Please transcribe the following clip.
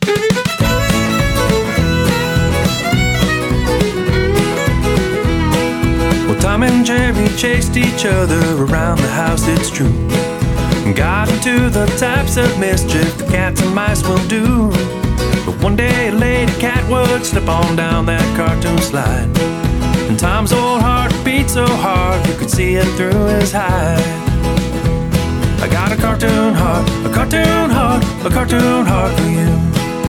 Well, Tom and Jerry chased each other around the house, it's true, and got into the types of mischief the cats and mice will do. But one day a lady cat would slip on down that cartoon slide, and Tom's old heart beat so hard you could see it through his hide. I got a cartoon heart, a cartoon heart, a cartoon heart for you.